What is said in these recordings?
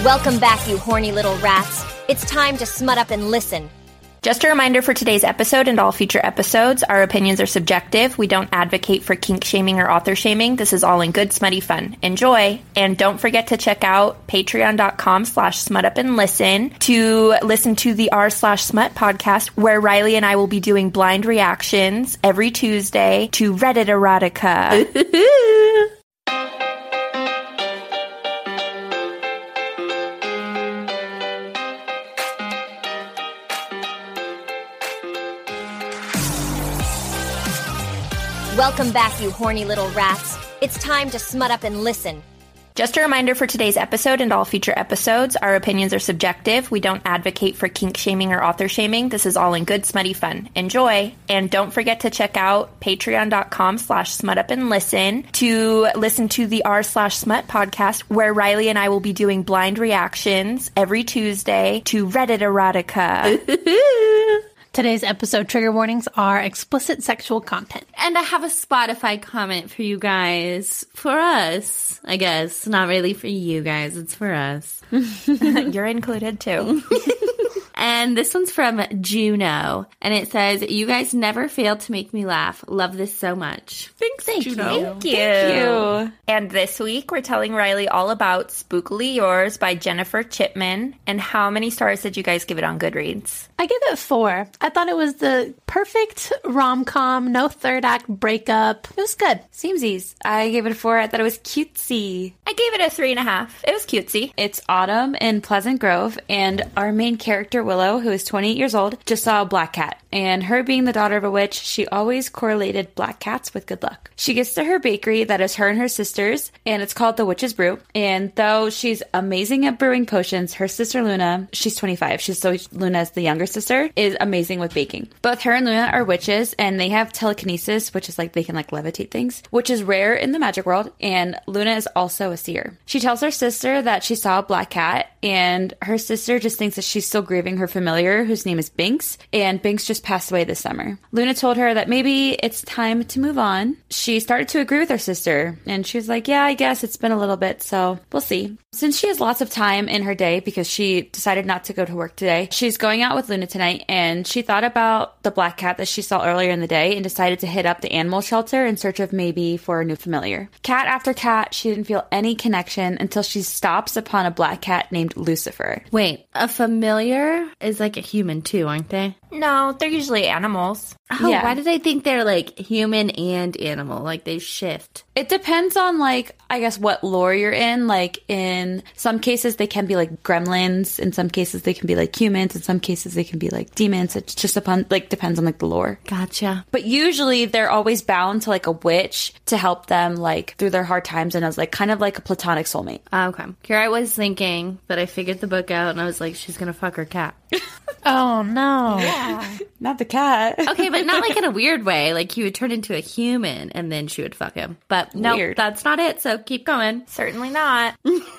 Welcome back, you horny little rats. It's time to smut up and listen. Just a reminder for today's episode and all future episodes, our opinions are subjective. We don't advocate for kink shaming or author shaming. This is all in good, smutty fun. Enjoy. And don't forget to check out patreon.com/smutupandlisten to listen to the r/smut podcast, where Riley and I will be doing blind reactions every Tuesday to Reddit erotica. Welcome back, you horny little rats. It's time to smut up and listen. Just a reminder for today's episode and all future episodes, our opinions are subjective. We don't advocate for kink shaming or author shaming. This is all in good, smutty fun. Enjoy. And don't forget to check out patreon.com/smutupandlisten to listen to the r/smut podcast, where Riley and I will be doing blind reactions every Tuesday to Reddit erotica. Today's episode trigger warnings are explicit sexual content. And I have a Spotify comment for you guys. For us, I guess. Not really for you guys. It's for us. You're included too. And this one's from Juno. And it says, "You guys never fail to make me laugh. Love this so much." Thank Juno. you. And this week, we're telling Riley all about Spookily Yours by Jennifer Chipman. And how many stars did you guys give it on Goodreads? I give it 4. I thought it was the perfect rom-com, no third act breakup. It was good. Samesies. I gave it a 4. I thought it was cutesy. I gave it a 3.5. It was cutesy. It's autumn in Pleasant Grove, and our main character, Willow, who is 28 years old, just saw a black cat. And her being the daughter of a witch, she always correlated black cats with good luck. She gets to her bakery that is her and her sister's, and it's called the Witch's Brew. And though she's amazing at brewing potions, her sister Luna, she's 25, Luna is the younger sister, is amazing with baking. Both her and Luna are witches, and they have telekinesis, which is like they can like levitate things, which is rare in the magic world, and Luna is also a seer. She tells her sister that she saw a black cat, and her sister just thinks that she's still grieving her familiar, whose name is Binks, and Binks just passed away this summer. Luna told her that maybe it's time to move on. She started to agree with her sister, and she was like, yeah, I guess it's been a little bit, so we'll see. Since she has lots of time in her day because she decided not to go to work today, she's going out with Luna tonight, and she thought about the black cat that she saw earlier in the day and decided to hit up the animal shelter in search of maybe for a new familiar. Cat after cat, she didn't feel any connection until she stops upon a black cat named Lucifer. Wait, a familiar is like a human too, aren't they? No, they're usually animals. Oh, Yeah. Why did I think they're like human and animal? Like they shift. It depends on, like, I guess what lore you're in. Like, in some cases, they can be like gremlins. In some cases, they can be like humans. In some cases, they can be like demons. It's just depends on like the lore. Gotcha. But usually, they're always bound to like a witch to help them like through their hard times, and as like kind of like a platonic soulmate. Okay. Here I was thinking, but I figured the book out, and I was like, she's gonna fuck her cat. Oh, no. Not the cat. Okay, but not like in a weird way. Like he would turn into a human, and then she would fuck him. But no, Weird. that's not it. So keep going. Certainly not.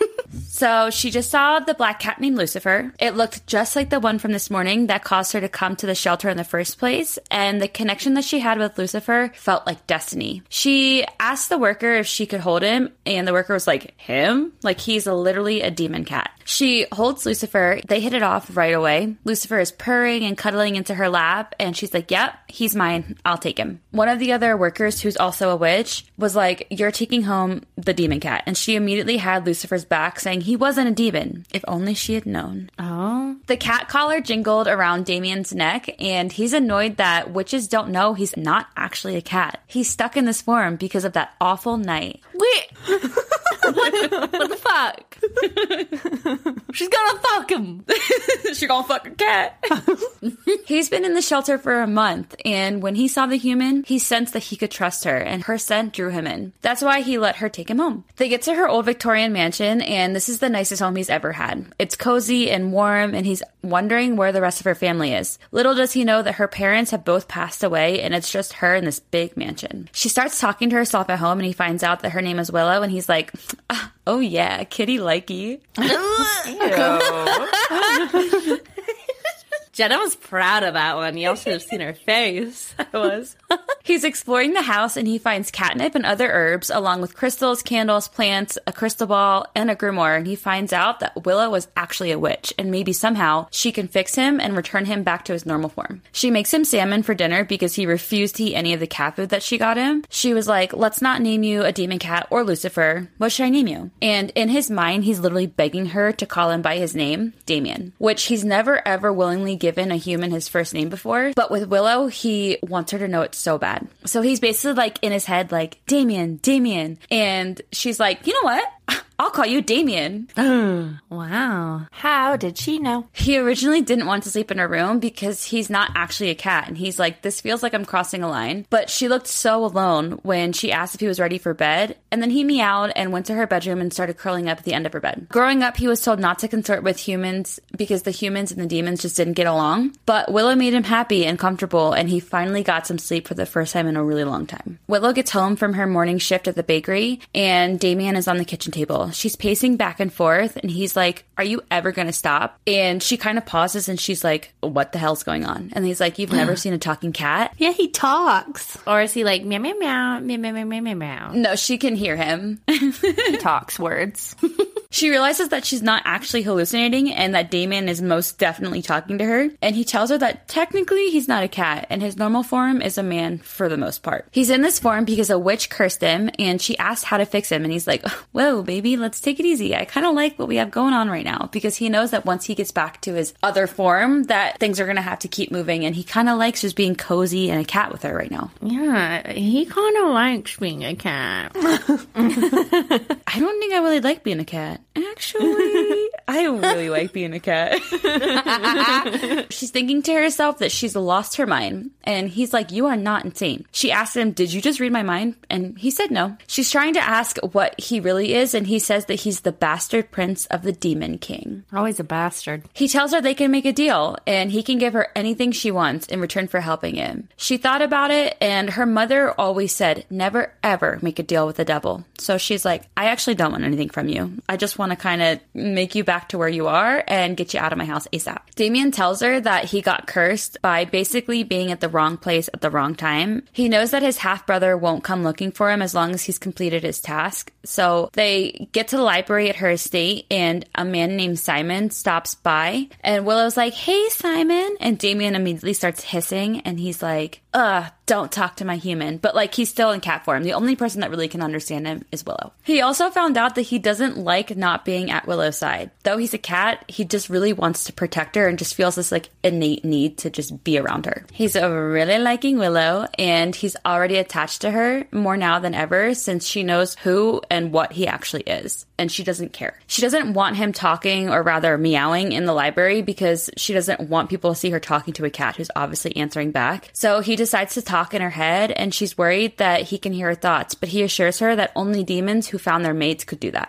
So she just saw the black cat named Lucifer. It looked just like the one from this morning that caused her to come to the shelter in the first place, and the connection that she had with Lucifer felt like destiny. She asked the worker if she could hold him, and the worker was like, him? Like he's literally a demon cat. She holds Lucifer. They hit it off right away. Lucifer is purring and cuddling into her lap, and she's like, yep, he's mine. I'll take him. One of the other workers, who's also a witch, was like, you're taking home the demon cat. And she immediately had Lucifer's back, saying he wasn't a demon. If only she had known. Oh. The cat collar jingled around Damien's neck, and he's annoyed that witches don't know he's not actually a cat. He's stuck in this form because of that awful night. Wait. What the fuck? She's gonna fuck him. She gonna fuck a cat. He's been in the shelter for a month, and when he saw the human, he sensed that he could trust her, and her scent drew him in. That's why he let her take him home. They get to her old Victorian mansion, and this is the nicest home he's ever had. It's cozy and warm, and he's wondering where the rest of her family is. Little does he know that her parents have both passed away, and it's just her in this big mansion. She starts talking to herself at home, and he finds out that her name is Willow, and he's like, oh yeah, kitty likey. Jenna was proud of that one. Y'all should have seen her face. I was. He's exploring the house and he finds catnip and other herbs along with crystals, candles, plants, a crystal ball, and a grimoire. And he finds out that Willow was actually a witch and maybe somehow she can fix him and return him back to his normal form. She makes him salmon for dinner because he refused to eat any of the cat food that she got him. She was like, let's not name you a demon cat or Lucifer. What should I name you? And in his mind, he's literally begging her to call him by his name, Damien, which he's never ever willingly given a human his first name before. But with Willow, he wants her to know it so bad. So he's basically like in his head, like, Damien, Damien. And she's like, you know what? I'll call you Damien. Wow. How did she know? He originally didn't want to sleep in her room because he's not actually a cat. And he's like, this feels like I'm crossing a line. But she looked so alone when she asked if he was ready for bed. And then he meowed and went to her bedroom and started curling up at the end of her bed. Growing up, he was told not to consort with humans because the humans and the demons just didn't get along. But Willow made him happy and comfortable, and he finally got some sleep for the first time in a really long time. Willow gets home from her morning shift at the bakery, and Damien is on the kitchen table. She's pacing back and forth, and he's like, are you ever going to stop? And she kind of pauses, and she's like, what the hell's going on? And he's like, you've never seen a talking cat? Yeah, he talks. Or is he like, meow, meow, meow, meow, meow, meow, meow, meow? No, she can hear him. He talks words. She realizes that she's not actually hallucinating and that Damien is most definitely talking to her. And he tells her that technically he's not a cat and his normal form is a man for the most part. He's in this form because a witch cursed him and she asked how to fix him. And he's like, whoa, baby, let's take it easy. I kind of like what we have going on right now, because he knows that once he gets back to his other form that things are going to have to keep moving. And he kind of likes just being cozy and a cat with her right now. Yeah, he kind of likes being a cat. I don't think I really like being a cat. Actually, I really like being a cat. She's thinking to herself that she's lost her mind. And he's like, you are not insane. She asked him, did you just read my mind? And he said no. She's trying to ask what he really is. And he says that he's the bastard prince of the Demon King. Always a bastard. He tells her they can make a deal and he can give her anything she wants in return for helping him. She thought about it, and her mother always said, never ever make a deal with the devil. So she's like, I actually don't want anything from you. I just want to kind of make you back to where you are and get you out of my house ASAP. Damien tells her that he got cursed by basically being at the wrong place at the wrong time. He knows that his half-brother won't come looking for him as long as he's completed his task. So they get to the library at her estate, and a man named Simon stops by, and Willow's like, hey, Simon. And Damien immediately starts hissing, and he's like, don't talk to my human. But like, he's still in cat form. The only person that really can understand him is Willow. He also found out that he doesn't like not being at Willow's side. Though he's a cat, he just really wants to protect her and just feels this like innate need to just be around her. He's really liking Willow, and he's already attached to her more now than ever since she knows who and what he actually is. And she doesn't care. She doesn't want him talking, or rather meowing, in the library because she doesn't want people to see her talking to a cat who's obviously answering back. So he decides to talk in her head, and she's worried that he can hear her thoughts, but he assures her that only demons who found their mates could do that.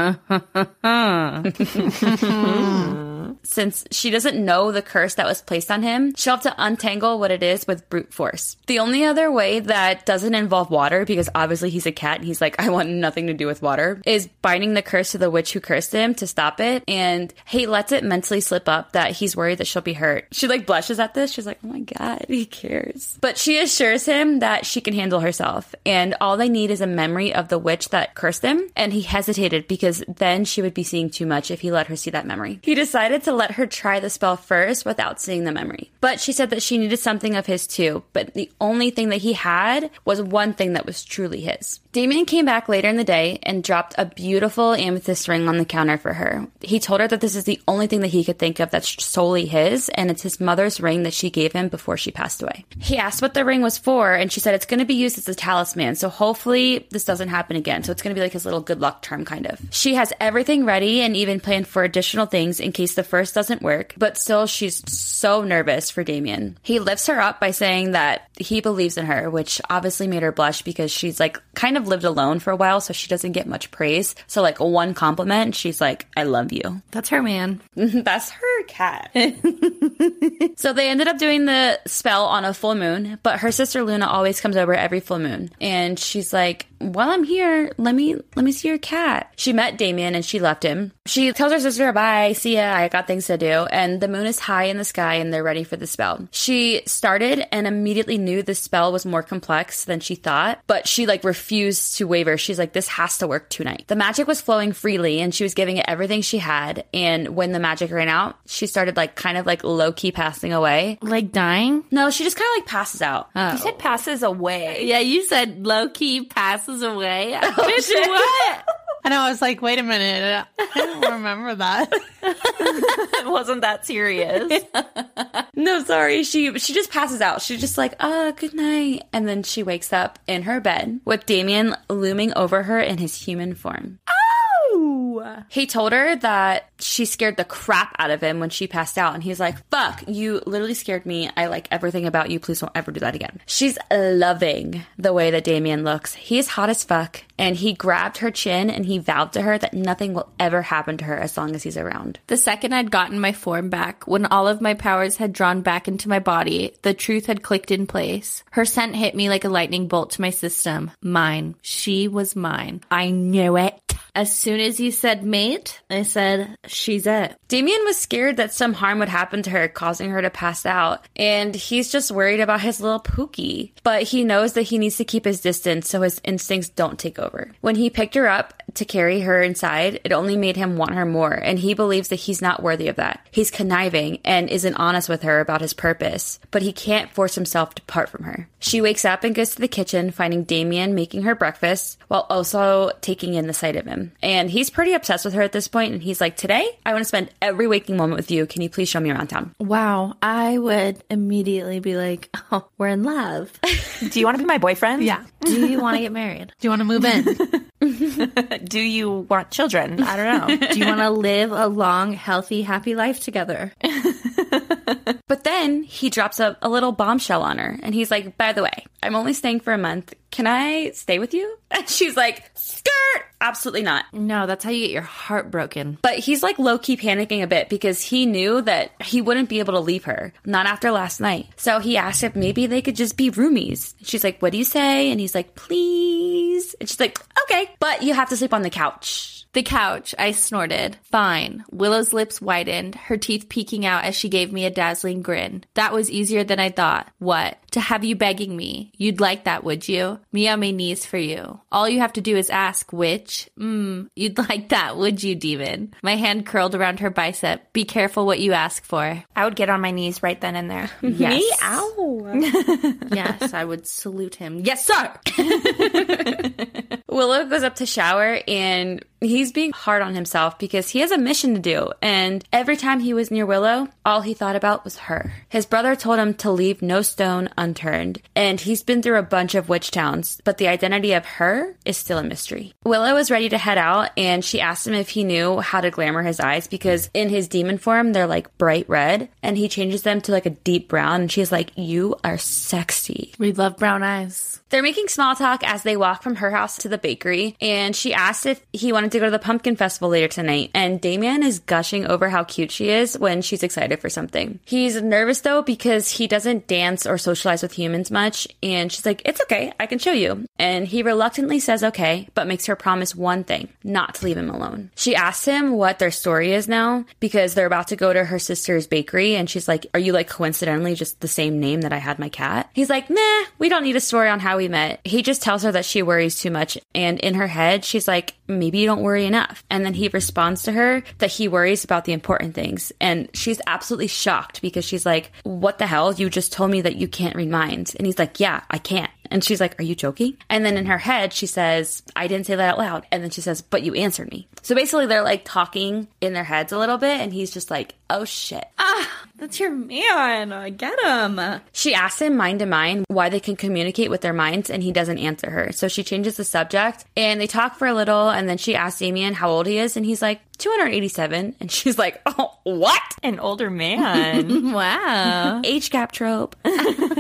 Since she doesn't know the curse that was placed on him, she'll have to untangle what it is with brute force. The only other way that doesn't involve water, because obviously he's a cat and he's like, I want nothing to do with water, is binding the curse to the witch who cursed him to stop it. And he lets it mentally slip up that he's worried that she'll be hurt. She like blushes at this. She's like, oh my God, he cares. But she assures him that she can handle herself. And all they need is a memory of the witch that cursed him. And he hesitated because then she would be seeing too much if he let her see that memory. He decided to let her try the spell first without seeing the memory. But she said that she needed something of his too. But the only thing that he had was one thing that was truly his. Damien came back later in the day and dropped a beautiful amethyst ring on the counter for her. He told her that this is the only thing that he could think of that's solely his, and it's his mother's ring that she gave him before she passed away. He asked what the ring was for, and she said it's going to be used as a talisman, so hopefully this doesn't happen again. So it's going to be like his little good luck charm, kind of. She has everything ready and even planned for additional things in case the first doesn't work, but still she's so nervous for Damien. He lifts her up by saying that he believes in her, which obviously made her blush because she's like kind of lived alone for a while, so she doesn't get much praise. So like one compliment, she's like, I love you. That's her man. That's her cat. So they ended up doing the spell on a full moon, but her sister Luna always comes over every full moon. And she's like, while I'm here, let me see your cat. She met Damien and she left him. She tells her sister, bye, see ya, I got things to do. And the moon is high in the sky and they're ready for the spell. She started and immediately knew the spell was more complex than she thought, but she like refused to waver. She's like, this has to work tonight. The magic was flowing freely and she was giving it everything she had. And when the magic ran out, she started like kind of like low-key passing away. Like dying? No, she just kind of like passes out. You said passes away. Yeah, you said low-key passes away. Bitch, what? And I was like, wait a minute. I don't remember that. It wasn't that serious. No, sorry. She just passes out. She's just like, good night. And then she wakes up in her bed with Damien looming over her in his human form. He told her that she scared the crap out of him when she passed out. And he's like, fuck, you literally scared me. I like everything about you. Please don't ever do that again. She's loving the way that Damien looks. He's hot as fuck. And he grabbed her chin and he vowed to her that nothing will ever happen to her as long as he's around. The second I'd gotten my form back, when all of my powers had drawn back into my body, the truth had clicked in place. Her scent hit me like a lightning bolt to my system. Mine. She was mine. I knew it. As soon as he said mate, I said, she's it. Damien was scared that some harm would happen to her, causing her to pass out. And he's just worried about his little Pookie. But he knows that he needs to keep his distance so his instincts don't take over. When he picked her up to carry her inside, it only made him want her more. And he believes that he's not worthy of that. He's conniving and isn't honest with her about his purpose. But he can't force himself to part from her. She wakes up and goes to the kitchen, finding Damien making her breakfast while also taking in the sight of him. And he's pretty obsessed with her at this point, and he's like, today, I want to spend every waking moment with you. Can you please show me around town? Wow. I would immediately be like, oh, we're in love. Do you want to be my boyfriend? Yeah. Do you want to get married? Do you want to move in? Do you want children? I don't know. Do you want to live a long, healthy, happy life together? But then he drops a little bombshell on her. And he's like, by the way, I'm only staying for a month. Can I stay with you? And she's like, skirt! Absolutely not. No, that's how you get your heart broken. But he's like low-key panicking a bit because he knew that he wouldn't be able to leave her. Not after last night. So he asked if maybe they could just be roomies. She's like, what do you say? And he's like, please. And she's like, okay, but you have to sleep on the couch. The couch, I snorted. Fine. Willow's lips widened, her teeth peeking out as she gave me a dazzling grin. That was easier than I thought. What? To have you begging me. You'd like that, would you? Me on my knees for you. All you have to do is ask which. You'd like that, would you, demon? My hand curled around her bicep. Be careful what you ask for. I would get on my knees right then and there. Yes. Me? Ow. Yes, I would salute him. Yes, sir! Willow goes up to shower and he's being hard on himself because he has a mission to do. And every time he was near Willow, all he thought about was her. His brother told him to leave no stone unturned. And he's been through a bunch of witch towns, but the identity of her is still a mystery. Willow is ready to head out and she asked him if he knew how to glamour his eyes because in his demon form, they're like bright red and he changes them to like a deep brown. And she's like, you are sexy. We love brown eyes. They're making small talk as they walk from her house to the bakery, and she asked if he wanted to go to the pumpkin festival later tonight, and Damien is gushing over how cute she is when she's excited for something. He's nervous, though, because he doesn't dance or socialize with humans much, and she's like, it's okay, I can show you. And he reluctantly says okay, but makes her promise one thing, not to leave him alone. She asks him what their story is now, because they're about to go to her sister's bakery, and she's like, are you like coincidentally just the same name that I had my cat? He's like, nah, we don't need a story on how we met. He just tells her that she worries too much, and in her head, she's like, maybe you don't worry enough. And then he responds to her that he worries about the important things, and she's absolutely shocked because she's like, what the hell? You just told me that you can't read minds. And he's like, yeah, I can't. And she's like, are you joking? And then in her head, she says, I didn't say that out loud. And then she says, but you answered me. So basically they're like talking in their heads a little bit, and he's just like, oh shit. That's your man. I get him. She asks him mind to mind why they can communicate with their minds, and he doesn't answer her. So she changes the subject, and they talk for a little, and then she asks Damien how old he is, and he's like, 287. And she's like, oh, what? An older man. Wow. Age gap trope.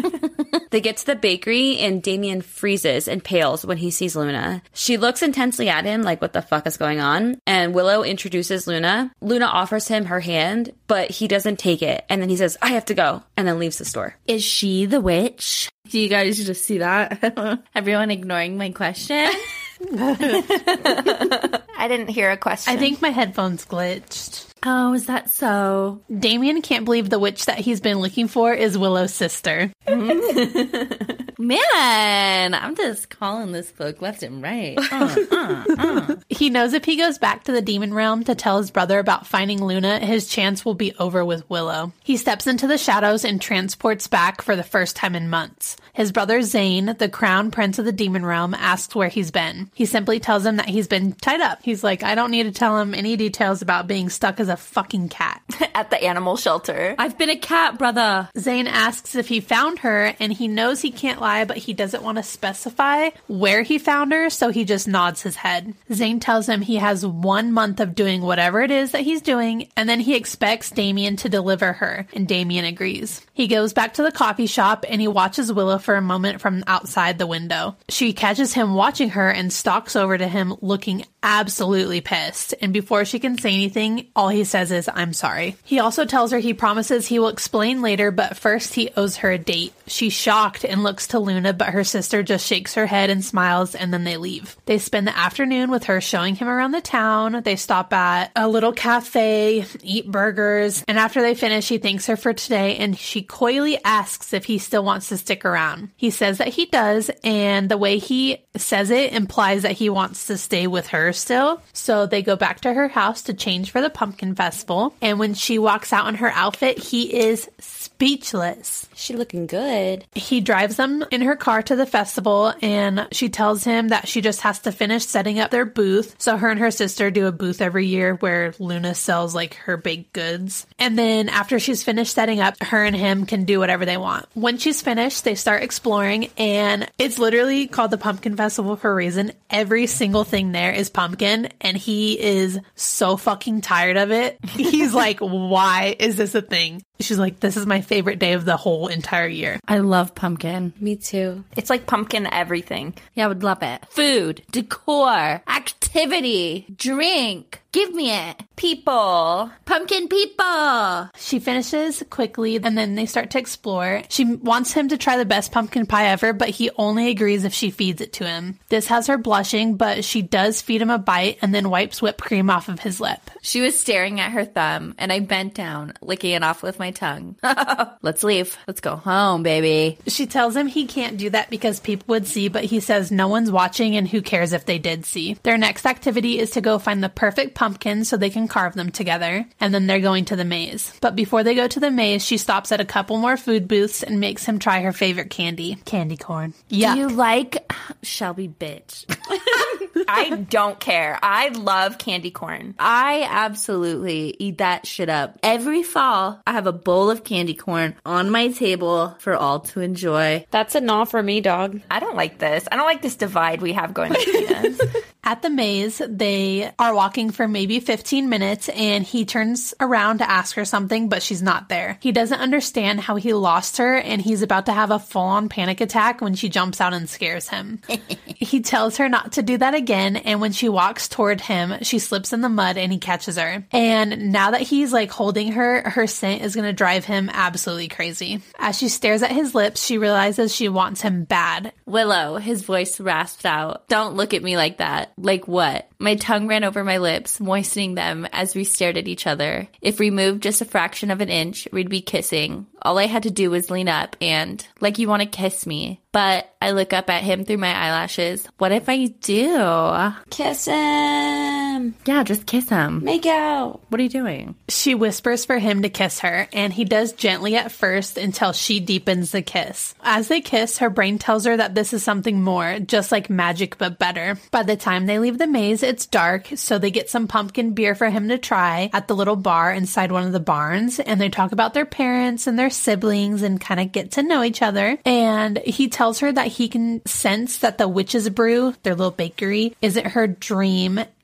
They get to the bakery and Damien freezes and pales when he sees Luna. She looks intensely at him like, what the fuck is going on? And Willow introduces Luna. Luna offers him her hand, but he doesn't take it. And then he says, I have to go, and then leaves the store. Is she the witch? Do you guys just see that? Everyone ignoring my question? I didn't hear a question. I think my headphones glitched. Oh, is that so? Damien can't believe the witch that he's been looking for is Willow's sister. Man, I'm just calling this book left and right. He knows if he goes back to the demon realm to tell his brother about finding Luna, his chance will be over with Willow. He steps into the shadows and transports back for the first time in months. His brother Zane, the crown prince of the demon realm, asks where he's been. He simply tells him that he's been tied up. He's like, I don't need to tell him any details about being stuck as a fucking cat. At the animal shelter. I've been a cat, brother. Zane asks if he found her, and he knows he can't lie, but he doesn't want to specify where he found her, so he just nods his head. Zane tells him he has 1 month of doing whatever it is that he's doing, and then he expects Damien to deliver her, and Damien agrees. He goes back to the coffee shop, and he watches Willow for a moment from outside the window. She catches him watching her and stalks over to him looking absolutely pissed, and before she can say anything, all he says is, I'm sorry. He also tells her he promises he will explain later, but first he owes her a date. She's shocked and looks to Luna, but her sister just shakes her head and smiles, and then they leave. They spend the afternoon with her showing him around the town. They stop at a little cafe, eat burgers, and after they finish, he thanks her for today, and she coyly asks if he still wants to stick around. He says that he does, and the way he says it implies that he wants to stay with her still. So they go back to her house to change for the pumpkin festival, and when she walks out in her outfit, he is speechless. She looking good. He drives them in her car to the festival, and she tells him that she just has to finish setting up their booth. So her and her sister do a booth every year where Luna sells like her baked goods. And then after she's finished setting up, her and him can do whatever they want. When she's finished, they start exploring, and it's literally called the Pumpkin Festival for a reason. Every single thing there is pumpkin, and he is so fucking tired of it. He's like, why is this a thing? She's like, this is my favorite day of the whole entire year. I love pumpkin. Me too. It's like pumpkin everything. Yeah, I would love it. Food, decor, activity, drink. Give me it. People. Pumpkin people. She finishes quickly, and then they start to explore. She wants him to try the best pumpkin pie ever, but he only agrees if she feeds it to him. This has her blushing, but she does feed him a bite and then wipes whipped cream off of his lip. She was staring at her thumb, and I bent down, licking it off with my tongue. Let's leave. Let's go home, baby. She tells him he can't do that because people would see, but he says no one's watching, and who cares if they did see. Their next activity is to go find the perfect pumpkins so they can carve them together, and then they're going to the maze. But before they go to the maze, she stops at a couple more food booths and makes him try her favorite candy corn. Yuck. Do you like Shelby bitch? I don't care. I love candy corn. I absolutely eat that shit up. Every fall, I have a bowl of candy corn on my table for all to enjoy. That's a no for me, dog. I don't like this. I don't like this divide we have going between us. At the maze, they are walking for maybe 15 minutes, and he turns around to ask her something, but she's not there. He doesn't understand how he lost her, and he's about to have a full-on panic attack when she jumps out and scares him. He tells her not to do that again, and when she walks toward him, she slips in the mud, and he catches her. And now that he's like holding her, her scent is going to drive him absolutely crazy. As she stares at his lips, she realizes she wants him bad. Willow, his voice rasped out. Don't look at me like that. Like what? My tongue ran over my lips, moistening them as we stared at each other. If we moved just a fraction of an inch, we'd be kissing. All I had to do was lean up and, like you want to kiss me. But I look up at him through my eyelashes. What if I do? Kiss him. Yeah, just kiss him. Make out. What are you doing? She whispers for him to kiss her, and he does gently at first until she deepens the kiss. As they kiss, her brain tells her that this is something more, just like magic but better. By the time they leave the maze, it's dark, so they get some pumpkin beer for him to try at the little bar inside one of the barns, and they talk about their parents and their siblings and kind of get to know each other. And he tells her that he can sense that the Witch's Brew, their little bakery, isn't her dream, and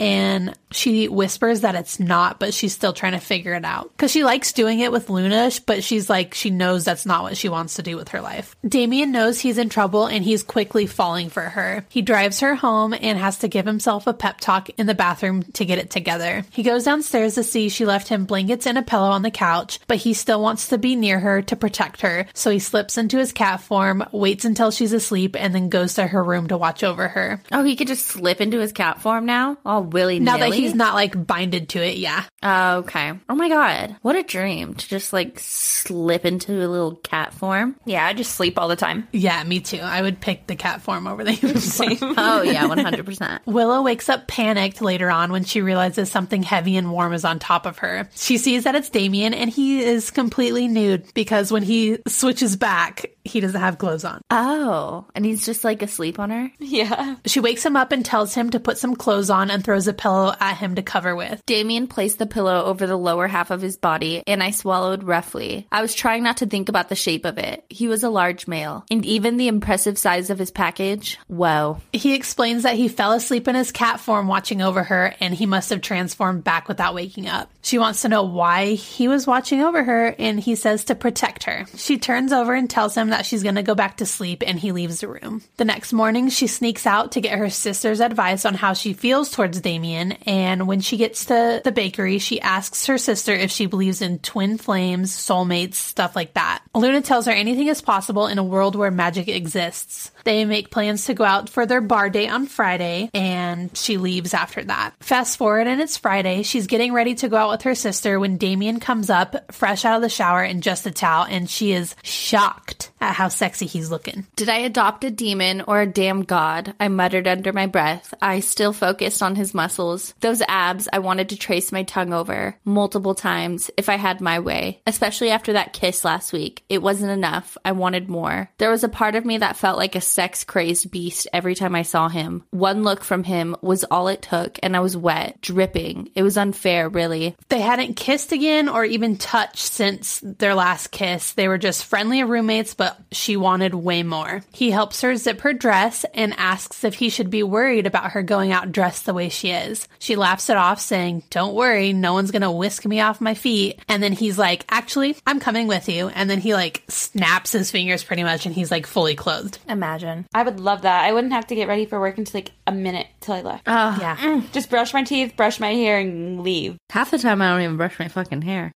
and she whispers that it's not, but she's still trying to figure it out. Because she likes doing it with Luna, but she's like, she knows that's not what she wants to do with her life. Damien knows he's in trouble and he's quickly falling for her. He drives her home and has to give himself a pep talk in the bathroom to get it together. He goes downstairs to see she left him blankets and a pillow on the couch, but he still wants to be near her to protect her. So he slips into his cat form, waits until she's asleep, and then goes to her room to watch over her. Oh, he could just slip into his cat form now? All willy-nilly? Now that he's not like binded to it, yeah. Oh, okay. Oh my god. What a dream to just like slip into a little cat form. Yeah, I just sleep all the time. Yeah, me too. I would pick the cat form over the human form. Oh yeah, 100%. Willow wakes up panicked later on when she realizes something heavy and warm is on top of her. She sees that it's Damien and he is completely nude because when he switches back, he doesn't have clothes on. Oh, and he's just like asleep on her? Yeah. She wakes him up and tells him to put some clothes on and throws a pillow at him to cover with. Damien placed the pillow over the lower half of his body, and I swallowed roughly. I was trying not to think about the shape of it. He was a large male, and even the impressive size of his package, whoa. He explains that he fell asleep in his cat form watching over her, and he must have transformed back without waking up. She wants to know why he was watching over her, and he says to protect her. She turns over and tells him that she's going to go back to sleep, and he leaves the room. The next morning, she sneaks out to get her sister's advice on how she feels towards Damien, and when she gets to the bakery, she asks her sister if she believes in twin flames, soulmates, stuff like that. Luna tells her anything is possible in a world where magic exists. They make plans to go out for their bar date on Friday, and she leaves after that. Fast forward, and it's Friday. She's getting ready to go out with her sister when Damien comes up, fresh out of the shower in just a towel, and she is shocked at how sexy he's looking. Did I adopt a demon or a damn god? I muttered under my breath. I still focused on his muscles. Those abs I wanted to trace my tongue over multiple times if I had my way, especially after that kiss last week. It wasn't enough. I wanted more. There was a part of me that felt like a sex-crazed beast every time I saw him. One look from him was all it took, and I was wet, dripping. It was unfair, really. They hadn't kissed again or even touched since their last kiss. They were just friendly roommates, but she wanted way more. He helps her zip her dress and asks if he should be worried about her going out dressed the way she is. She laughs it off, saying, "Don't worry, no one's gonna whisk me off my feet." And then he's like, "Actually, I'm coming with you." And then he like snaps his fingers pretty much, and he's like fully clothed. Imagine. I would love that. I wouldn't have to get ready for work until like a minute till I left. Yeah. Just brush my teeth, brush my hair, and leave. Half the time I don't even brush my fucking hair.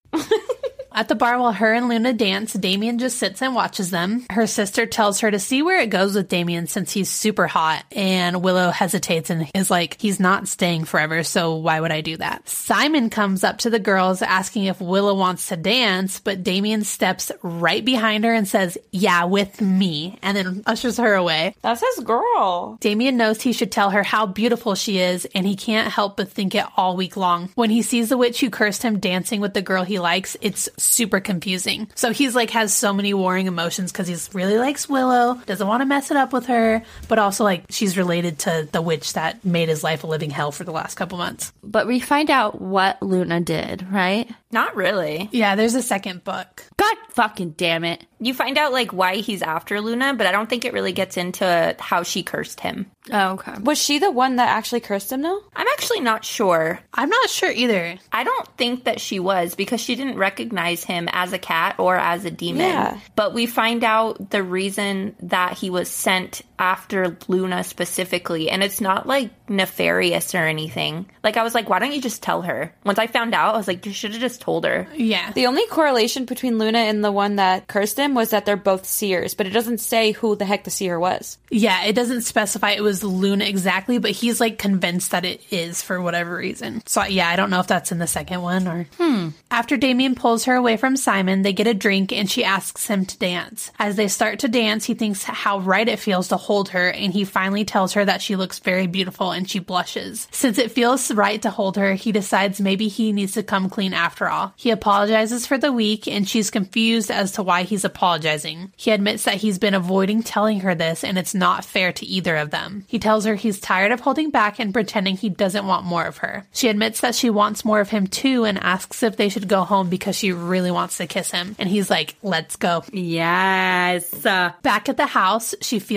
At the bar while her and Luna dance, Damien just sits and watches them. Her sister tells her to see where it goes with Damien since he's super hot, and Willow hesitates and is like, he's not staying forever, so why would I do that? Simon comes up to the girls asking if Willow wants to dance, but Damien steps right behind her and says, "Yeah, with me," and then ushers her away. That's his girl. Damien knows he should tell her how beautiful she is, and he can't help but think it all week long. When he sees the witch who cursed him dancing with the girl he likes, it's super confusing. So he's like has so many warring emotions because he's really likes Willow, doesn't want to mess it up with her, but also like she's related to the witch that made his life a living hell for the last couple months. But we find out what Luna did, right? Not really. Yeah, there's a second book. God fucking damn it. You find out like why he's after Luna, but I don't think it really gets into how she cursed him. Oh, okay. Was she the one that actually cursed him, though? I'm actually not sure. I'm not sure either. I don't think that she was because she didn't recognize him as a cat or as a demon. Yeah. But we find out the reason that he was sent after Luna specifically. And it's not like nefarious or anything. Like I was like, why don't you just tell her? Once I found out, I was like, you should have just told her. Yeah. The only correlation between Luna and the one that cursed him was that they're both seers, but it doesn't say who the heck the seer was. Yeah, it doesn't specify it was Luna exactly, but he's like convinced that it is for whatever reason. So yeah, I don't know if that's in the second one or... After Damien pulls her away from Simon, they get a drink and she asks him to dance. As they start to dance, he thinks how right it feels to hold her, and he finally tells her that she looks very beautiful and she blushes. Since it feels right to hold her, he decides maybe he needs to come clean after all. He apologizes for the week and she's confused as to why he's apologizing. He admits that he's been avoiding telling her this and it's not fair to either of them. He tells her he's tired of holding back and pretending he doesn't want more of her. She admits that she wants more of him too and asks if they should go home because she really wants to kiss him. And he's like, let's go. Yes. Back at the house, she feels his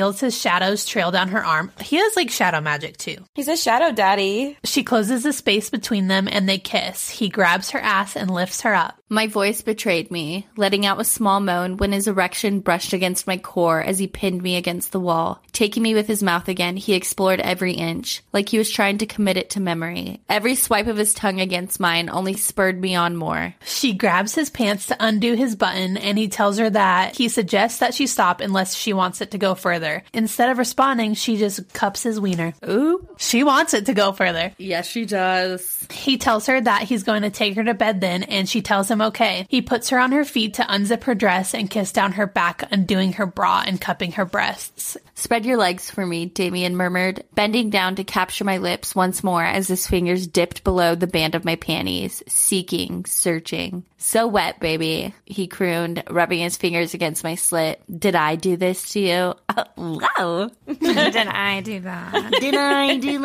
shadows trail down her arm. He has like shadow magic too. He's a shadow daddy. She closes the space between them and they kiss. He grabs her ass and lifts her up. My voice betrayed me, letting out a small moan when his erection brushed against my core as he pinned me against the wall. Taking me with his mouth again, he explored every inch, like he was trying to commit it to memory. Every swipe of his tongue against mine only spurred me on more. She grabs his pants to undo his button, and he tells her that he suggests that she stop unless she wants it to go further. Instead of responding, she just cups his wiener. Ooh. She wants it to go further. Yes, she does. He tells her that he's going to take her to bed then, and she tells him okay. He puts her on her feet to unzip her dress and kiss down her back, undoing her bra and cupping her breasts. Spread your legs for me, Damien murmured, bending down to capture my lips once more as his fingers dipped below the band of my panties, seeking, searching. So wet, baby, he crooned, rubbing his fingers against my slit. Did I do this to you? Wow. Did I do that? Did I do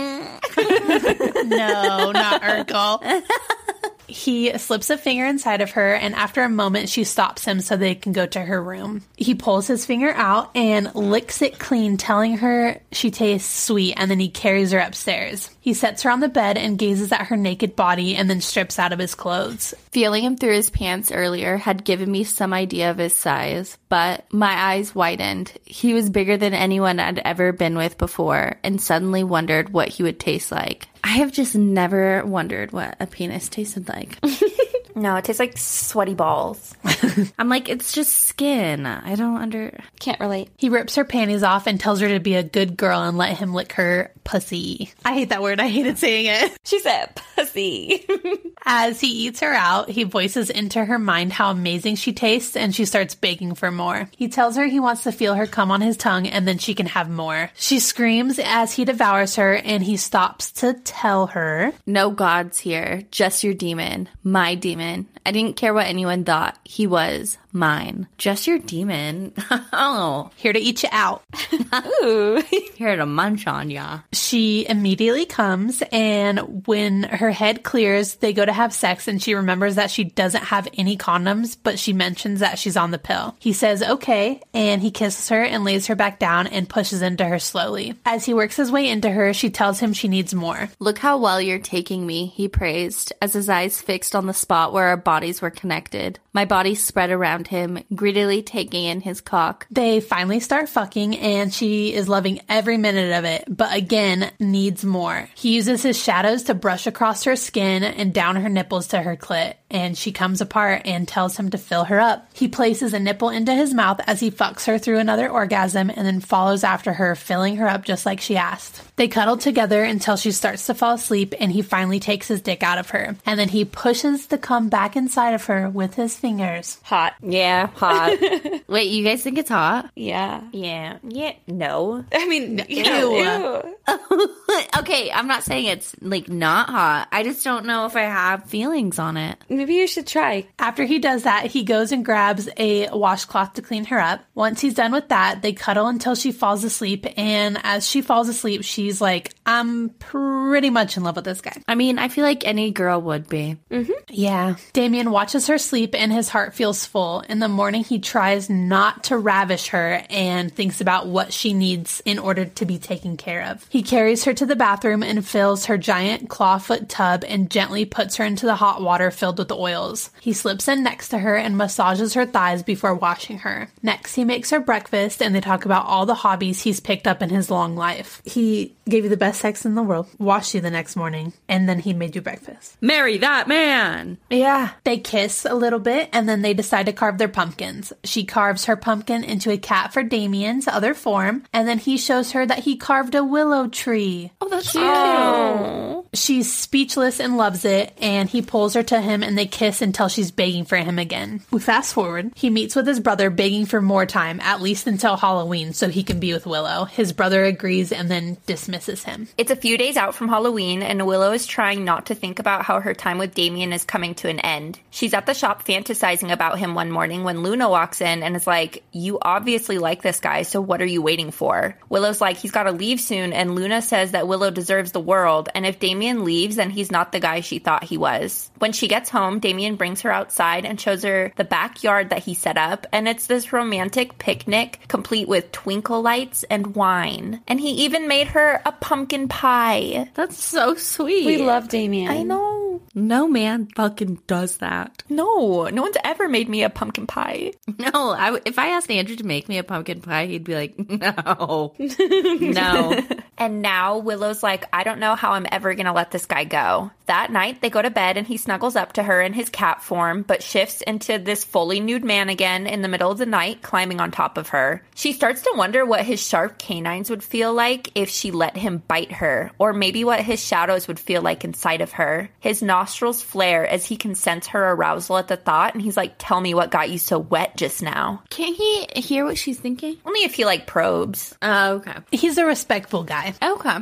that? No, not Urkel. He slips a finger inside of her, and after a moment, she stops him so they can go to her room. He pulls his finger out and licks it clean, telling her she tastes sweet, and then he carries her upstairs. He sets her on the bed and gazes at her naked body and then strips out of his clothes. Feeling him through his pants earlier had given me some idea of his size, but my eyes widened. He was bigger than anyone I'd ever been with before, and suddenly wondered what he would taste like. I have just never wondered what a penis tasted like. No, it tastes like sweaty balls. I'm like, it's just skin. I don't Can't relate. He rips her panties off and tells her to be a good girl and let him lick her pussy. I hate that word. I hated saying it. She said pussy. As he eats her out, he voices into her mind how amazing she tastes, and she starts begging for more. He tells her he wants to feel her come on his tongue, and then she can have more. She screams as he devours her, and he stops to tell her, No gods here, just your demon, my demon. I didn't care what anyone thought. He was mine. Just your demon. Oh. here to eat you out. Ooh. Here to munch on ya. She immediately comes, and when her head clears, they go to have sex, and she remembers that she doesn't have any condoms, but she mentions that she's on the pill. He says okay, and he kisses her and lays her back down and pushes into her slowly. As he works his way into her, she tells him she needs more. Look how well you're taking me, he praised, as his eyes fixed on the spot where our bodies were connected. My body spread around him, greedily taking in his cock. They finally start fucking, and she is loving every minute of it, but again, needs more. He uses his shadows to brush across her skin and down her nipples to her clit, and she comes apart and tells him to fill her up. He places a nipple into his mouth as he fucks her through another orgasm and then follows after her, filling her up just like she asked. They cuddle together until she starts to fall asleep, and he finally takes his dick out of her, and then he pushes the cum back inside of her with his fingers. Hot. Yeah, hot. Wait, you guys think it's hot? Yeah. Yeah. No. I mean, Ew. Okay, I'm not saying it's like not hot. I just don't know if I have feelings on it. Maybe you should try. After he does that, he goes and grabs a washcloth to clean her up. Once he's done with that, they cuddle until she falls asleep, and as she falls asleep, she's like, I'm pretty much in love with this guy. I mean, I feel like any girl would be. Yeah. Damien watches her sleep and his heart feels full. In the morning, he tries not to ravish her and thinks about what she needs in order to be taken care of. He carries her to the bathroom and fills her giant clawfoot tub and gently puts her into the hot water filled with oils. He slips in next to her and massages her thighs before washing her. Next, he makes her breakfast and they talk about all the hobbies he's picked up in his long life. He gave you the best sex in the world, washed you the next morning, and then he made you breakfast. Marry that man! Yeah. They kiss a little bit and then they decide to carve their pumpkins. She carves her pumpkin into a cat for Damien's other form, and then he shows her that he carved a willow tree. Oh, that's cute. She's speechless and loves it, and he pulls her to him and they kiss until she's begging for him again. We fast forward. He meets with his brother begging for more time, at least until Halloween, so he can be with Willow. His brother agrees and then dismisses him. It's a few days out from Halloween, and Willow is trying not to think about how her time with Damien is coming to an end. She's at the shop fantasizing about him one morning when Luna walks in and is like, you obviously like this guy, so what are you waiting for? Willow's like, he's gotta leave soon, and Luna says that Willow deserves the world, and if Damien Damien leaves and he's not the guy she thought he was. When she gets home, Damien brings her outside and shows her the backyard that he set up, and it's this romantic picnic complete with twinkle lights and wine. And he even made her a pumpkin pie. That's so sweet. We love Damien. I know. No man fucking does that. No one's ever made me a pumpkin pie. No, if I asked Andrew to make me a pumpkin pie, he'd be like, no. No. And now Willow's like, I don't know how I'm ever going to let this guy go. That night, they go to bed and he snuggles up to her in his cat form, but shifts into this fully nude man again in the middle of the night, climbing on top of her. She starts to wonder what his sharp canines would feel like if she let him bite her, or maybe what his shadows would feel like inside of her. His nostrils flare as he can sense her arousal at the thought, and he's like, tell me what got you so wet just now. Can't he hear what she's thinking? Only if he like probes. Oh, okay. He's a respectful guy. Okay.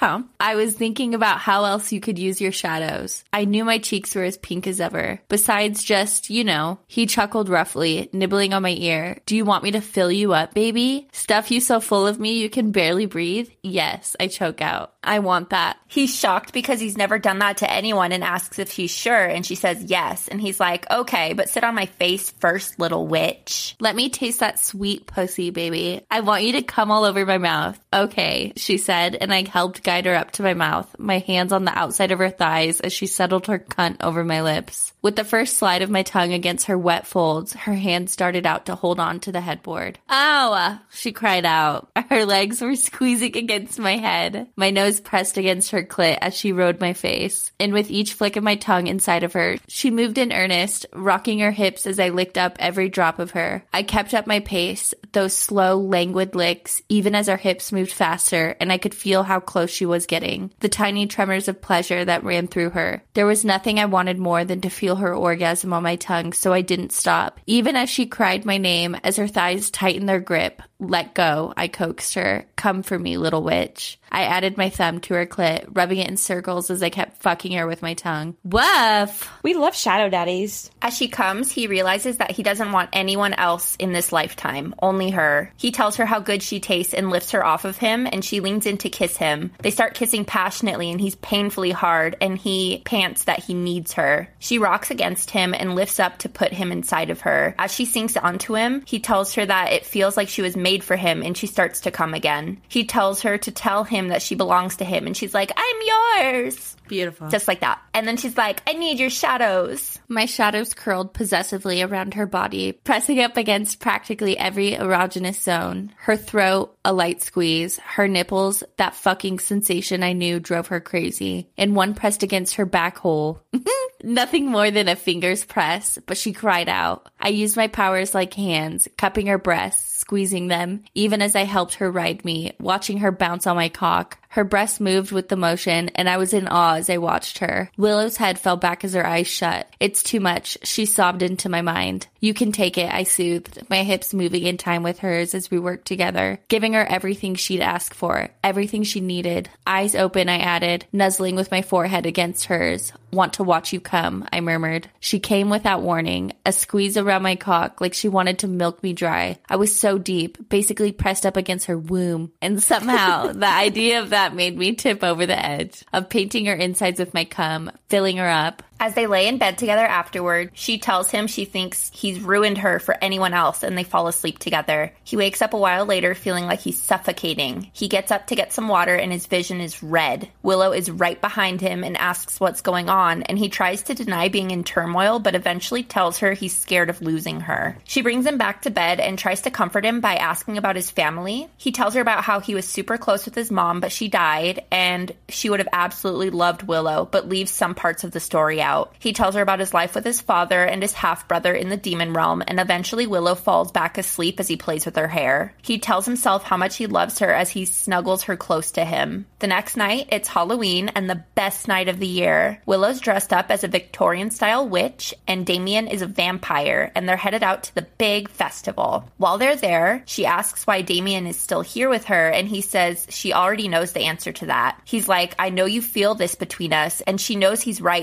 I was thinking about how else you could use your shadows. I knew my cheeks were as pink as ever. Besides just, he chuckled roughly, nibbling on my ear. Do you want me to fill you up, baby? Stuff you so full of me you can barely breathe? Yes, I choke out. I want that. He's shocked because he's never done that to anyone and asks if she's sure, and she says yes. And he's like, okay, but sit on my face first, little witch. Let me taste that sweet pussy, baby. I want you to come all over my mouth. Okay, she said, and I helped guide her up to my mouth, my hands on the outside of her thighs as she settled her cunt over my lips. With the first slide of my tongue against her wet folds, her hand started out to hold on to the headboard. Ow! She cried out. Her legs were squeezing against my head. My nose pressed against her clit as she rode my face. And with each flick of my tongue inside of her, she moved in earnest, rocking her hips as I licked up every drop of her. I kept up my pace, those slow, languid licks, even as our hips moved faster, and I could feel how close she was getting. The tiny tremors of pleasure that ran through her. There was nothing I wanted more than to feel her orgasm on my tongue, so I didn't stop. Even as she cried my name, as her thighs tightened their grip, let go, I coaxed her. Come for me, little witch. I added my thumb to her clit, rubbing it in circles as I kept fucking her with my tongue. Woof! We love shadow daddies. As she comes, he realizes that he doesn't want anyone else in this lifetime, only her. He tells her how good she tastes and lifts her off of him, and she leans in to kiss him. They start kissing passionately, and he's painfully hard, and he pants that he needs her. She rocks against him and lifts up to put him inside of her. As she sinks onto him, he tells her that it feels like she was made for him, and she starts to come again. He tells her to tell him that she belongs to him, and she's like, I'm yours. Beautiful. Just like that. And then she's like, I need your shadows. My shadows curled possessively around her body, pressing up against practically every erogenous zone. Her throat, a light squeeze. Her nipples, that fucking sensation I knew drove her crazy. And one pressed against her back hole. Nothing more than a finger's press, but she cried out. I used my powers like hands, cupping her breasts, squeezing them, even as I helped her ride me, watching her bounce on my cock. Her breasts moved with the motion, and I was in awe as I watched her. Willow's head fell back as her eyes shut. It's too much, she sobbed into my mind. You can take it, I soothed, my hips moving in time with hers as we worked together, giving her everything she'd asked for, everything she needed. Eyes open, I added, nuzzling with my forehead against hers. Want to watch you come, I murmured. She came without warning, a squeeze around my cock like she wanted to milk me dry. I was so deep, basically pressed up against her womb, and somehow the idea of that made me tip over the edge, of painting her insides with my cum, filling her up. As they lay in bed together afterward, she tells him she thinks he's ruined her for anyone else, and they fall asleep together. He wakes up a while later feeling like he's suffocating. He gets up to get some water, and his vision is red. Willow is right behind him and asks what's going on, and he tries to deny being in turmoil, but eventually tells her he's scared of losing her. She brings him back to bed and tries to comfort him by asking about his family. He tells her about how he was super close with his mom, but she died, and she would have absolutely loved Willow, but leaves some parts of the story out. He tells her about his life with his father and his half-brother in the demon realm, and eventually Willow falls back asleep as he plays with her hair. He tells himself how much he loves her as he snuggles her close to him. The next night, it's Halloween and the best night of the year. Willow's dressed up as a Victorian-style witch, and Damien is a vampire, and they're headed out to the big festival. While they're there, she asks why Damien is still here with her, and he says she already knows the answer to that. He's like, I know you feel this between us, and she knows he's right but is scared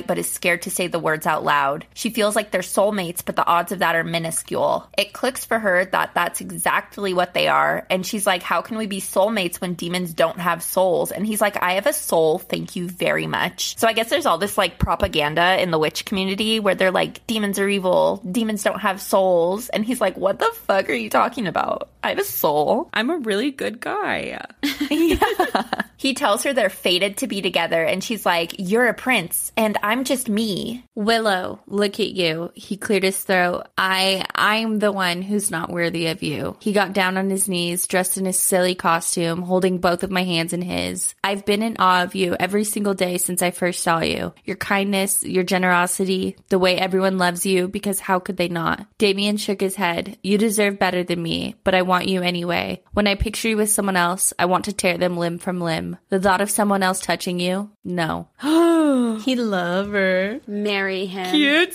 scared to say the words out loud. She feels like they're soulmates, but the odds of that are minuscule. It clicks for her that that's exactly what they are. And she's like, how can we be soulmates when demons don't have souls? And he's like, I have a soul. Thank you very much. So I guess there's all this like propaganda in the witch community where they're like, demons are evil. Demons don't have souls. And he's like, what the fuck are you talking about? I have a soul. I'm a really good guy. Yeah. He tells her they're fated to be together, and she's like, you're a prince, and I'm just me. Willow, look at you. He cleared his throat. I'm the one who's not worthy of you. He got down on his knees, dressed in his silly costume, holding both of my hands in his. I've been in awe of you every single day since I first saw you. Your kindness, your generosity, the way everyone loves you, because how could they not? Damien shook his head. You deserve better than me, but I want you anyway. When I picture you with someone else, I want to tear them limb from limb. The thought of someone else touching you? No. He love her. Marry him.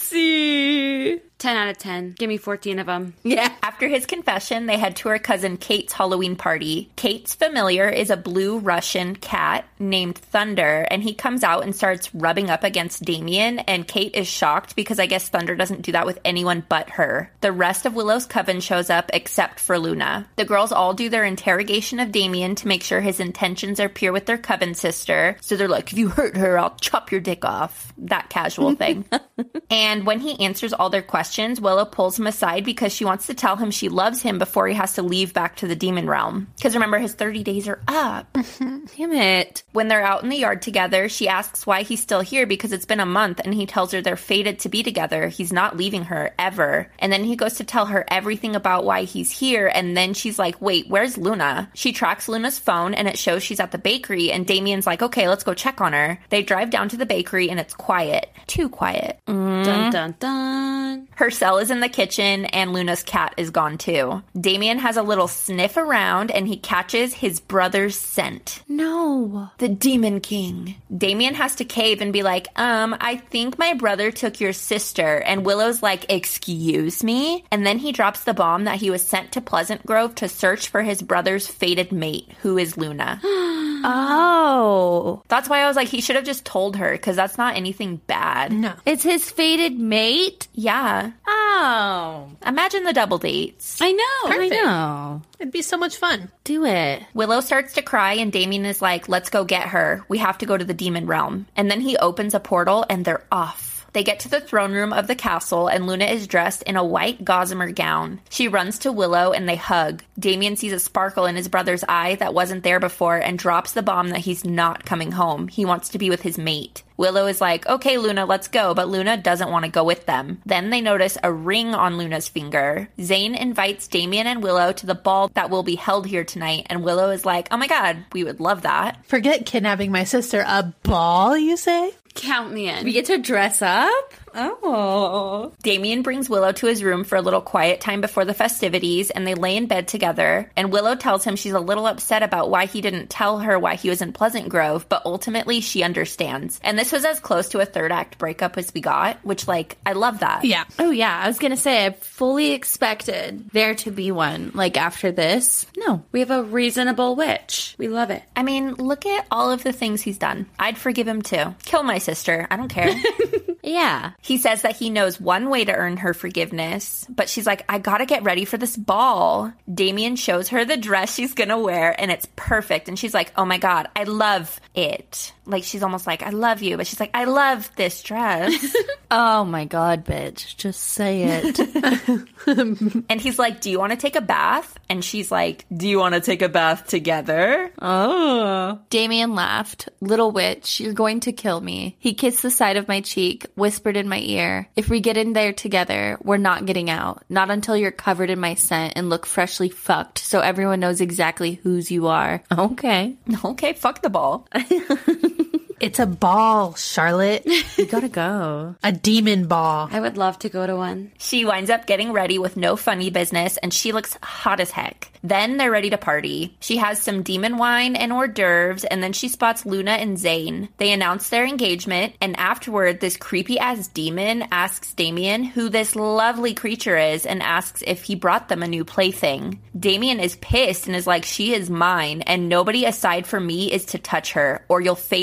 Cutesy. 10 out of 10. Give me 14 of them. Yeah. After his confession, they head to her cousin Kate's Halloween party. Kate's familiar is a blue Russian cat named Thunder, and he comes out and starts rubbing up against Damien, and Kate is shocked because I guess Thunder doesn't do that with anyone but her. The rest of Willow's coven shows up except for Luna. The girls all do their interrogation of Damien to make sure his intentions are pure with their coven sister. So they're like, if you hurt her, I'll chop your dick off. That casual thing. And when he answers all their questions, Willow pulls him aside because she wants to tell him she loves him before he has to leave back to the demon realm. Because remember, his 30 days are up. Damn it. When they're out in the yard together, she asks why he's still here because it's been a month, and he tells her they're fated to be together. He's not leaving her, ever. And then he goes to tell her everything about why he's here, and then she's like, wait, where's Luna? She tracks Luna's phone, and it shows she's at the bakery, and Damien's like, okay, let's go check on her. They drive down to the bakery, and it's quiet. Too quiet. Dun, dun, dun. Her cell is in the kitchen, and Luna's cat is gone too. Damien has a little sniff around, and he catches his brother's scent. No. The Demon King. Damien has to cave and be like, I think my brother took your sister. And Willow's like, excuse me? And then he drops the bomb that he was sent to Pleasant Grove to search for his brother's fated mate, who is Luna. Oh. That's why I was like, he should have just told her, because that's not anything bad. No. It's his fated mate? Yeah. Oh. Imagine the double dates. I know. Perfect. I know. It'd be so much fun. Do it. Willow starts to cry, and Damien is like, let's go get her. We have to go to the demon realm. And then he opens a portal, and they're off. They get to the throne room of the castle, and Luna is dressed in a white gossamer gown. She runs to Willow, and they hug. Damien sees a sparkle in his brother's eye that wasn't there before and drops the bomb that he's not coming home. He wants to be with his mate. Willow is like, okay, Luna, let's go, but Luna doesn't want to go with them. Then they notice a ring on Luna's finger. Zane invites Damien and Willow to the ball that will be held here tonight, and Willow is like, oh my god, we would love that. Forget kidnapping my sister. A ball, you say? Count me in. We get to dress up? Oh. Damien brings Willow to his room for a little quiet time before the festivities, and they lay in bed together, and Willow tells him she's a little upset about why he didn't tell her why he was in Pleasant Grove, but ultimately she understands. And this was as close to a third act breakup as we got, which, like, I love that. Yeah. Oh, yeah. I was going to say, I fully expected there to be one. Like, after this, no. We have a reasonable witch. We love it. I mean, look at all of the things he's done. I'd forgive him too. Kill my sister. I don't care. Yeah. He says that he knows one way to earn her forgiveness, but she's like, I gotta get ready for this ball. Damien shows her the dress she's gonna wear, and it's perfect. And she's like, oh my god, I love it. Like, she's almost like, I love you, but she's like, I love this dress. Oh my god, bitch. Just say it. And he's like, do you want to take a bath? And she's like, do you want to take a bath together? Oh. Damien laughed. Little witch, you're going to kill me. He kissed the side of my cheek, whispered in my ear, if we get in there together, we're not getting out. Not until you're covered in my scent and look freshly fucked so everyone knows exactly whose you are. Okay. Okay, fuck the ball. It's a ball, Charlotte. You gotta go. A demon ball. I would love to go to one. She winds up getting ready with no funny business, and she looks hot as heck. Then they're ready to party. She has some demon wine and hors d'oeuvres, and then she spots Luna and Zane. They announce their engagement, and afterward, this creepy-ass demon asks Damien who this lovely creature is and asks if he brought them a new plaything. Damien is pissed and is like, she is mine, and nobody aside from me is to touch her, or you'll face the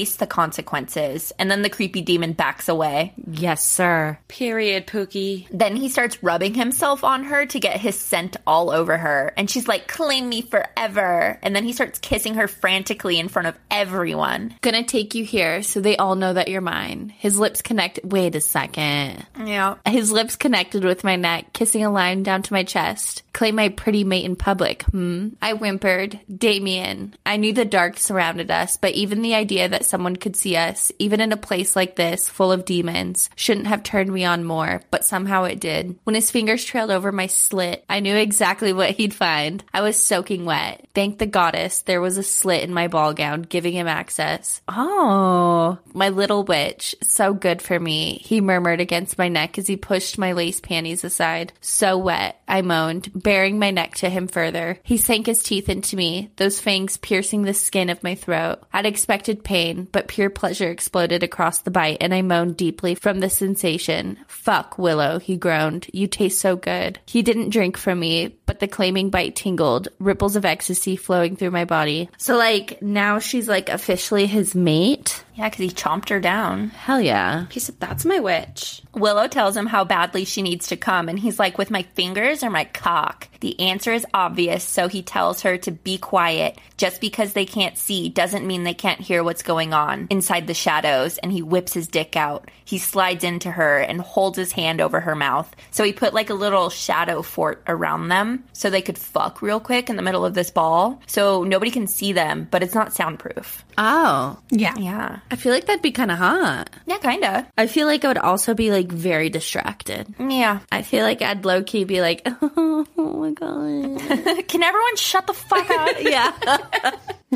consequences. And then the creepy demon backs away. Yes, sir. Period, Pookie. Then he starts rubbing himself on her to get his scent all over her. And she's like, claim me forever. And then he starts kissing her frantically in front of everyone. Gonna take you here so they all know that you're mine. His lips connect. Wait a second. Yeah. His lips connected with my neck, kissing a line down to my chest. Claim my pretty mate in public, I whimpered. Damien. I knew the dark surrounded us, but even the idea that someone could see us, even in a place like this, full of demons, shouldn't have turned me on more, but somehow it did. When his fingers trailed over my slit, I knew exactly what he'd find. I was soaking wet. Thank the goddess, there was a slit in my ball gown, giving him access. Oh, my little witch. So good for me, he murmured against my neck as he pushed my lace panties aside. So wet, I moaned, baring my neck to him further. He sank his teeth into me, those fangs piercing the skin of my throat. I'd expected pain, but pure pleasure exploded across the bite, and I moaned deeply from the sensation. Fuck, Willow, he groaned. You taste so good. He didn't drink from me, but the claiming bite tingled, ripples of ecstasy flowing through my body. So, like, now she's, like, officially his mate? Yeah, because he chomped her down. Hell yeah. He said, that's my witch. Willow tells him how badly she needs to come, and he's like, with my fingers or my cock? The answer is obvious, so he tells her to be quiet. Just because they can't see doesn't mean they can't hear what's going on inside the shadows, and he whips his dick out. He slides into her and holds his hand over her mouth. So he put like a little shadow fort around them so they could fuck real quick in the middle of this ball. So nobody can see them, but it's not soundproof. Oh. Yeah. Yeah. I feel like that'd be kind of hot. Yeah, kind of. I feel like I would also be, like, very distracted. Yeah. I feel like I'd low-key be like, oh my god. Can everyone shut the fuck up? Yeah.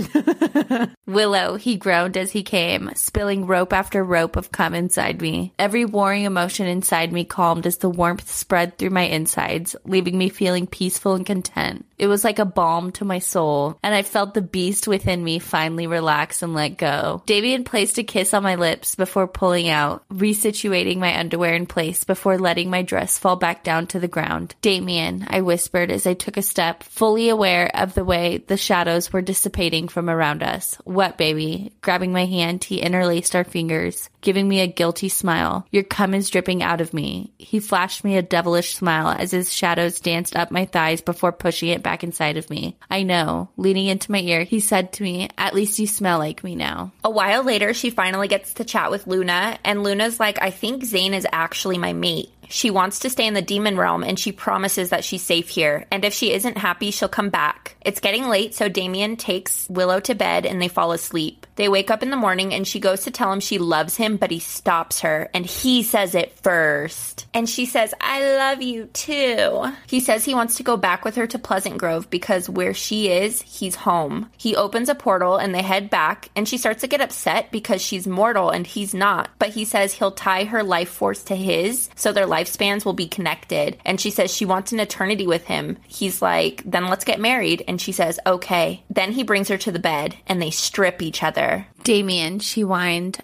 Willow, he groaned as he came, spilling rope after rope of cum inside me. Every warring emotion inside me calmed as the warmth spread through my insides, leaving me feeling peaceful and content. It was like a balm to my soul, and I felt the beast within me finally relax and let go. Damien placed a kiss on my lips before pulling out, resituating my underwear in place before letting my dress fall back down to the ground. Damien, I whispered as I took a step, fully aware of the way the shadows were dissipating from around us. What, baby? Grabbing my hand, he interlaced our fingers, giving me a guilty smile. Your cum is dripping out of me. He flashed me a devilish smile as his shadows danced up my thighs before pushing it back inside of me. I know. Leaning into my ear, he said to me, at least you smell like me now. A while later, she finally gets to chat with Luna, and Luna's like, I think Zane is actually my mate. She wants to stay in the demon realm, and she promises that she's safe here, and if she isn't happy, she'll come back. It's getting late, so Damien takes Willow to bed, and they fall asleep. They wake up in the morning, and she goes to tell him she loves him, but he stops her, and he says it first. And she says, I love you too. He says he wants to go back with her to Pleasant Grove, because where she is, he's home. He opens a portal, and they head back, and she starts to get upset because she's mortal, and he's not. But he says he'll tie her life force to his, so their lifespans will be connected. And she says she wants an eternity with him. He's like, then let's get married. And she says, okay. Then he brings her to the bed and they strip each other. Damien, she whined.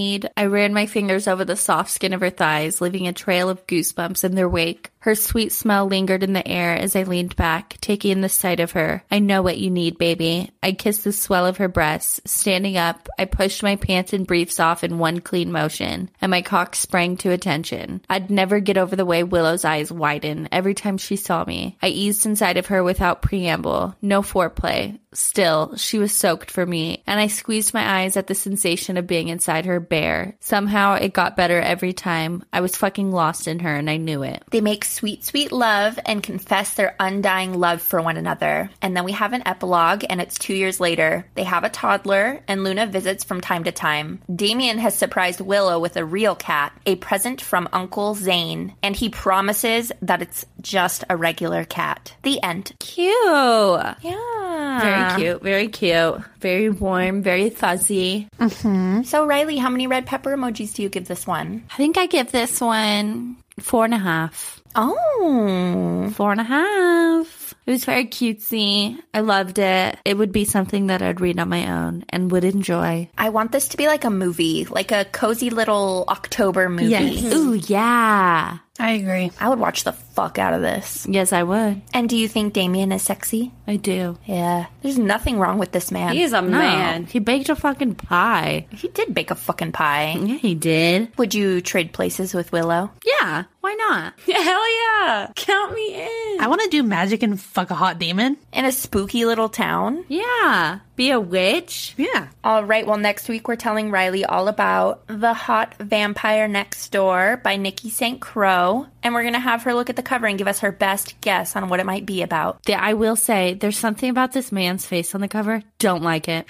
I ran my fingers over the soft skin of her thighs, leaving a trail of goosebumps in their wake. Her sweet smell lingered in the air as I leaned back, taking in the sight of her. I know what you need, baby. I kissed the swell of her breasts. Standing up, I pushed my pants and briefs off in one clean motion, and my cock sprang to attention. I'd never get over the way Willow's eyes widened every time she saw me. I eased inside of her without preamble. No foreplay. Still, she was soaked for me, and I squeezed my eyes at the sensation of being inside her bare. Somehow, it got better every time. I was fucking lost in her, and I knew it. They make sweet, sweet love and confess their undying love for one another. And then we have an epilogue, and it's 2 years later. They have a toddler, and Luna visits from time to time. Damien has surprised Willow with a real cat, a present from Uncle Zane, and he promises that it's just a regular cat. The end. Cute. Yeah. Very cute. Very cute. Very warm. Very fuzzy. Mm-hmm. So, Riley, how many red pepper emojis do you give this one? I think I give this one 4.5. Oh. 4.5. It was very cutesy. I loved it. It would be something that I'd read on my own and would enjoy. I want this to be like a movie, like a cozy little October movie. Yes. Ooh, yeah. I agree. I would watch the fuck out of this. Yes, I would. And do you think Damien is sexy? I do. Yeah. There's nothing wrong with this man. He's a man. He baked a fucking pie. He did bake a fucking pie. Yeah, he did. Would you trade places with Willow? Yeah, why not? Hell yeah. Count me in. I want to do magic and fuck a hot demon. In a spooky little town? Yeah, be a witch. Yeah. All right, well, next week we're telling Riley all about The Hot Vampire Next Door by Nikki St. Croix. And we're going to have her look at the cover and give us her best guess on what it might be about. Yeah, I will say, there's something about this man's face on the cover. Don't like it.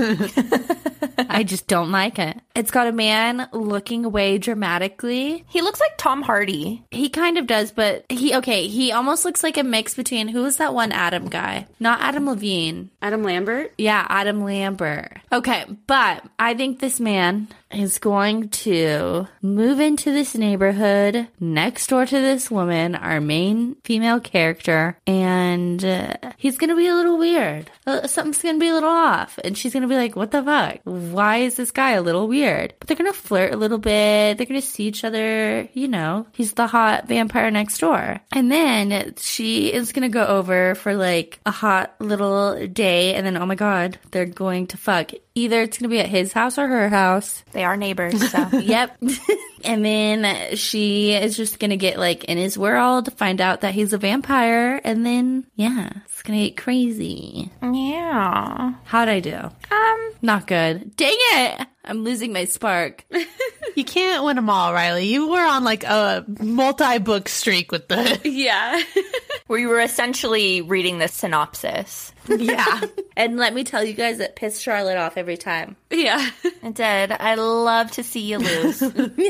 I just don't like it. It's got a man looking away dramatically. He looks like Tom Hardy. He kind of does, but he almost looks like a mix between, who is that one Adam guy? Not Adam Levine. Adam Lambert? Yeah, Adam Lambert. Okay, but I think this man is going to move into this neighborhood next door to this woman, our main female character, and he's going to be a little weird. Something's going to be a little off, and she's going to be like, what the fuck? Why is this guy a little weird? But they're going to flirt a little bit. They're going to see each other, you know. He's the hot vampire next door. And then she is going to go over for like a hot little day, and then, oh my god, they're going to fuck. Either it's going to be at his house or her house. They are neighbors, so. Yep. And then she is just going to get like in his world, find out that he's a vampire, and then, yeah, it's going to get crazy. Yeah. How'd I do? Not good. Dang it! I'm losing my spark. You can't win them all, Riley. You were on like a multi-book streak with the... Yeah. We were essentially reading the synopsis. Yeah. And let me tell you guys, it pissed Charlotte off every time. Yeah. It did. I love to see you lose.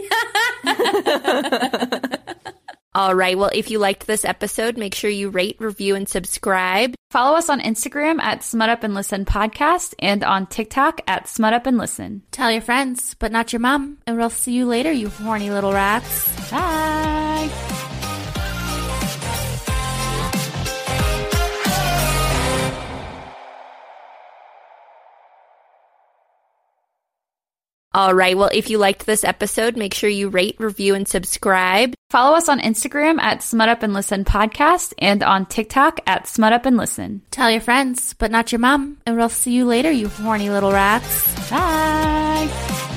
All right. Well, if you liked this episode, make sure you rate, review, and subscribe. Follow us on Instagram at Smut Up and Listen Podcast and on TikTok at Smut Up and Listen. Tell your friends, but not your mom. And we'll see you later, you horny little rats. Bye. All right. Well, if you liked this episode, make sure you rate, review, and subscribe. Follow us on Instagram at Smut Up and Listen Podcast and on TikTok at Smut Up and Listen. Tell your friends, but not your mom. And we'll see you later, you horny little rats. Bye.